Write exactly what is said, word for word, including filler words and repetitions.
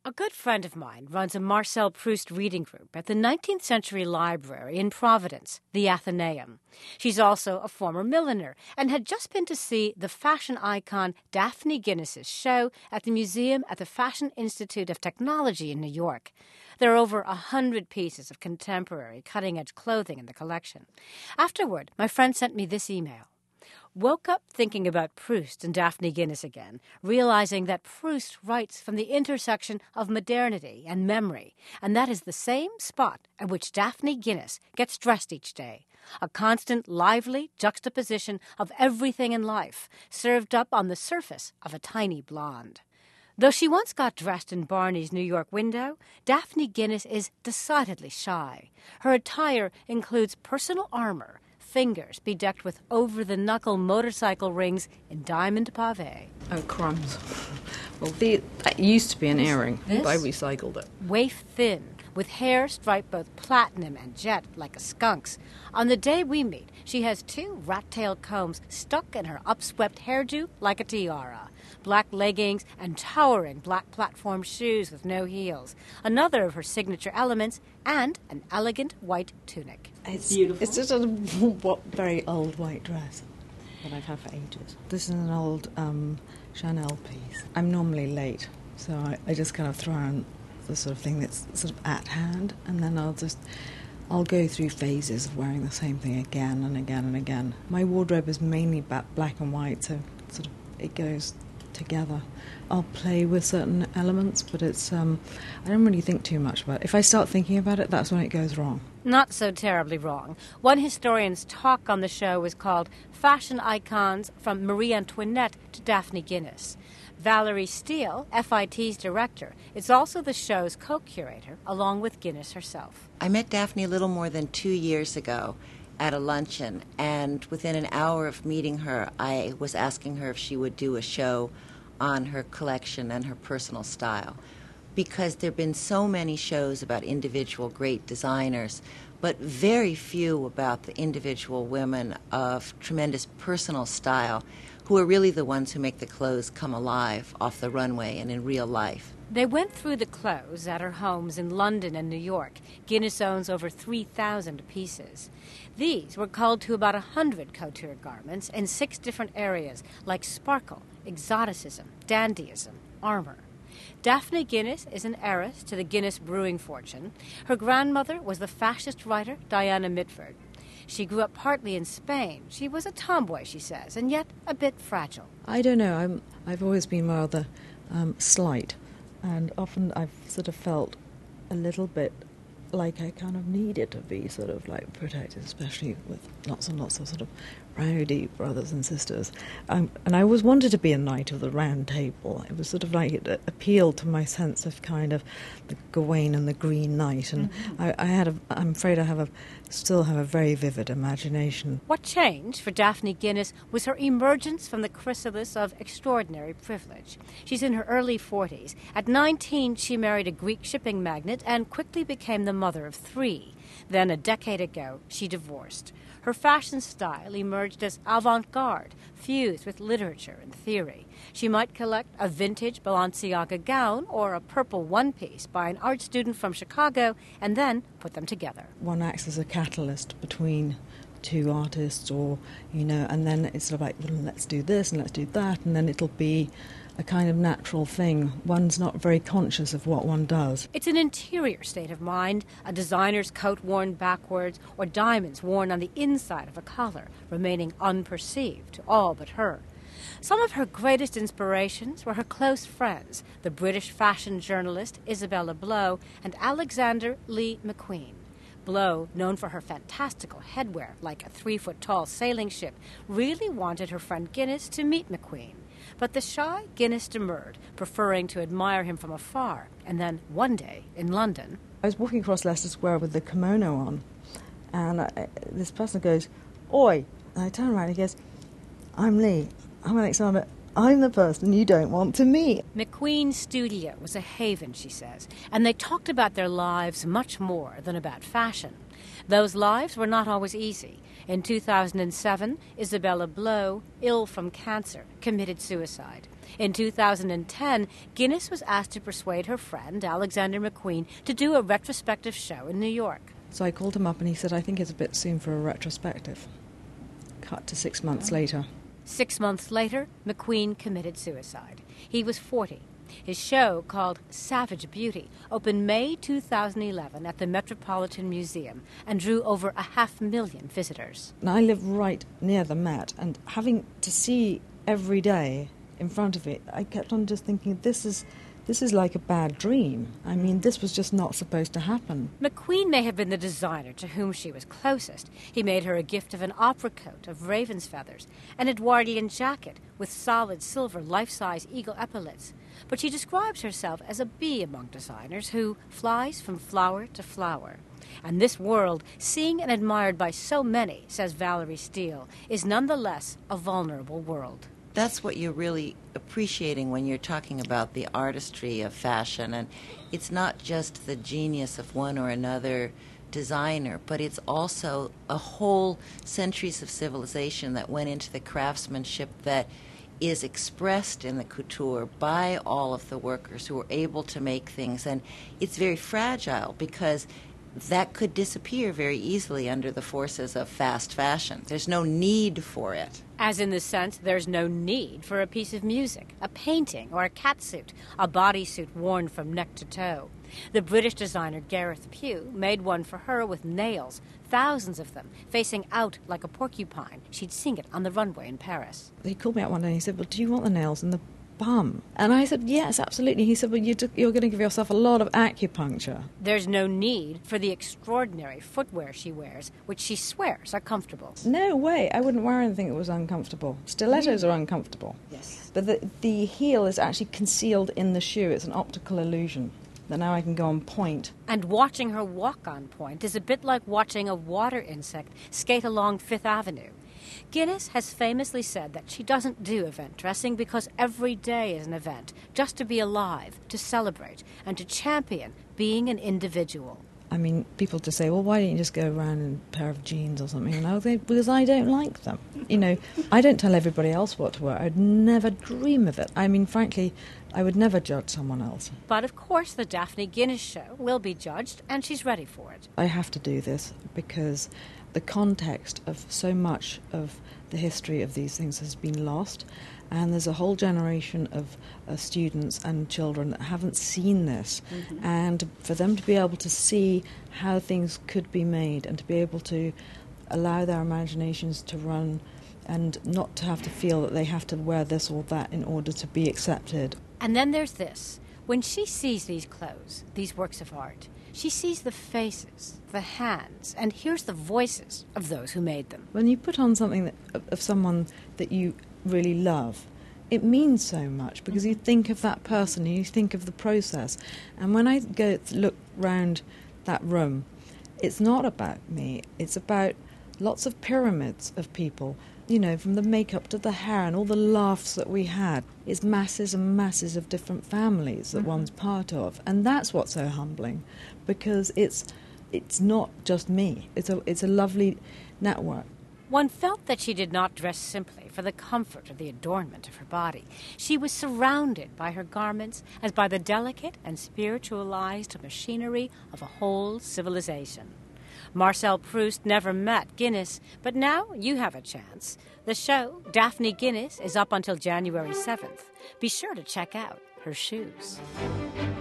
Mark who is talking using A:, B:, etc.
A: A good friend of mine runs a Marcel Proust reading group at the nineteenth century library in Providence, the Athenaeum. She's also a former milliner and had just been to see the fashion icon Daphne Guinness's show at the museum at the Fashion Institute of Technology in New York. There are over a hundred pieces of contemporary cutting-edge clothing in the collection. Afterward, my friend sent me this email. Woke up thinking about Proust and Daphne Guinness again, realizing that Proust writes from the intersection of modernity and memory, and that is the same spot at which Daphne Guinness gets dressed each day. A constant, lively juxtaposition of everything in life, served up on the surface of a tiny blonde. Though she once got dressed in Barney's New York window, Daphne Guinness is decidedly shy. Her attire includes personal armor, fingers bedecked with over-the-knuckle motorcycle rings in diamond pave.
B: Oh, crumbs. Well, the, that used to be an earring,
A: This?
B: but I recycled it.
A: Waif thin, with hair striped both platinum and jet like a skunk's. On the day we meet, she has two rat-tailed combs stuck in her upswept hairdo like a tiara, black leggings, and towering black platform shoes with no heels, another of her signature elements, and an elegant white tunic.
C: It's beautiful. It's just a what, very old white dress that I've had for ages. This is an old um, Chanel piece. I'm normally late, so I, I just kind of throw on the sort of thing that's sort of at hand, and then I'll just I'll go through phases of wearing the same thing again and again and again. My wardrobe is mainly black and white, so sort of it goes together. I'll play with certain elements, but it's um, I don't really think too much about it. If I start thinking about it, that's when it goes wrong.
A: Not so terribly wrong. One historian's talk on the show was called Fashion Icons from Marie Antoinette to Daphne Guinness. Valerie Steele, F I T's director, is also the show's co-curator, along with Guinness herself.
D: I met Daphne a little more than two years ago at a luncheon, and within an hour of meeting her, I was asking her if she would do a show on her collection and her personal style, because there have been so many shows about individual great designers, but very few about the individual women of tremendous personal style who are really the ones who make the clothes come alive off the runway and in real life.
A: They went through the clothes at her homes in London and New York. Guinness owns over three thousand pieces. These were culled to about one hundred couture garments in six different areas, like sparkle, exoticism, dandyism, armor. Daphne Guinness is an heiress to the Guinness brewing fortune. Her grandmother was the fascist writer Diana Mitford. She grew up partly in Spain. She was a tomboy, she says, and yet a bit fragile.
C: I don't know. I'm, I've always been rather um, slight, and often I've sort of felt a little bit like I kind of needed to be sort of like protected, especially with lots and lots of sort of rowdy brothers and sisters. Um, and I always wanted to be a knight of the round table. It was sort of like it appealed to my sense of kind of the Gawain and the Green Knight. And mm-hmm. I, I had a, I'm afraid I have a, still have a very vivid imagination.
A: What changed for Daphne Guinness was her emergence from the chrysalis of extraordinary privilege. She's in her early forties. At nineteen, she married a Greek shipping magnate and quickly became the mother of three. Then, a decade ago, she divorced. Her fashion style emerged as avant-garde, fused with literature and theory. She might collect a vintage Balenciaga gown or a purple one-piece by an art student from Chicago and then put them together.
C: One acts as a catalyst between two artists, or, you know, and then it's sort of like, well, let's do this and let's do that, and then it'll be a kind of natural thing. One's not very conscious of what one does.
A: It's an interior state of mind, a designer's coat worn backwards, or diamonds worn on the inside of a collar, remaining unperceived to all but her. Some of her greatest inspirations were her close friends, the British fashion journalist Isabella Blow and Alexander Lee McQueen. Blow, known for her fantastical headwear like a three-foot-tall sailing ship, really wanted her friend Guinness to meet McQueen. But the shy Guinness demurred, preferring to admire him from afar. And then, one day, in London...
C: I was walking across Leicester Square with the kimono on, and I, this person goes, "Oi!" And I turn around and he goes, "I'm Lee. I'm Alexander. I'm the person you don't want to meet."
A: McQueen's studio was a haven, she says, and they talked about their lives much more than about fashion. Those lives were not always easy. In two thousand seven, Isabella Blow, ill from cancer, committed suicide. In two thousand ten, Guinness was asked to persuade her friend, Alexander McQueen, to do a retrospective show in New York.
C: So I called him up and he said, I think it's a bit soon for a retrospective. Cut to six months later.
A: Six months later, McQueen committed suicide. He was forty. His show, called Savage Beauty, opened May two thousand eleven at the Metropolitan Museum and drew over a half million visitors.
C: Now, I live right near the Met, and having to see every day in front of it, I kept on just thinking, this is this is like a bad dream. I mean, this was just not supposed to happen.
A: McQueen may have been the designer to whom she was closest. He made her a gift of an opera coat of raven's feathers, an Edwardian jacket with solid silver life-size eagle epaulets. But she describes herself as a bee among designers who flies from flower to flower. And this world, seen and admired by so many, says Valerie Steele, is nonetheless a vulnerable world.
D: That's what you're really appreciating when you're talking about the artistry of fashion. And it's not just the genius of one or another designer, but it's also a whole centuries of civilization that went into the craftsmanship that is expressed in the couture by all of the workers who are able to make things. And it's very fragile because that could disappear very easily under the forces of fast fashion. There's no need for it.
A: As in the sense there's no need for a piece of music, a painting, or a catsuit, a bodysuit worn from neck to toe. The British designer Gareth Pugh made one for her with nails, thousands of them, facing out like a porcupine. She'd sing it on the runway in Paris.
C: He called me up one day and he said, well, do you want the nails in the bum? And I said, yes, absolutely. He said, well, you do, you're going to give yourself a lot of acupuncture.
A: There's no need for the extraordinary footwear she wears, which she swears are comfortable.
C: No way. I wouldn't wear anything that was uncomfortable. Stilettos are uncomfortable.
A: Yes.
C: But the, the heel is actually concealed in the shoe. It's an optical illusion. That now I can go on point.
A: And watching her walk on point is a bit like watching a water insect skate along Fifth Avenue. Guinness has famously said that she doesn't do event dressing because every day is an event, just to be alive, to celebrate, and to champion being an individual.
C: I mean, people just say, well, why don't you just go around in a pair of jeans or something? And I say, because I don't like them. You know, I don't tell everybody else what to wear. I'd never dream of it. I mean, frankly, I would never judge someone else.
A: But, of course, the Daphne Guinness show will be judged, and she's ready for it.
C: I have to do this because the context of so much of the history of these things has been lost, and there's a whole generation of uh, students and children that haven't seen this. Mm-hmm. And for them to be able to see how things could be made and to be able to allow their imaginations to run and not to have to feel that they have to wear this or that in order to be accepted.
A: And then there's this. When she sees these clothes, these works of art, she sees the faces, the hands, and hears the voices of those who made them.
C: When you put on something that, of, of someone that you really love, it means so much because you think of that person and you think of the process. And when I go to look round that room, it's not about me. It's about lots of pyramids of people, you know, from the makeup to the hair and all the laughs that we had. It's masses and masses of different families that mm-hmm. one's part of. And that's what's so humbling because it's it's not just me. It's a it's a lovely network.
A: One felt that she did not dress simply for the comfort or the adornment of her body. She was surrounded by her garments as by the delicate and spiritualized machinery of a whole civilization. Marcel Proust never met Guinness, but now you have a chance. The show, Daphne Guinness, is up until January seventh. Be sure to check out her shoes.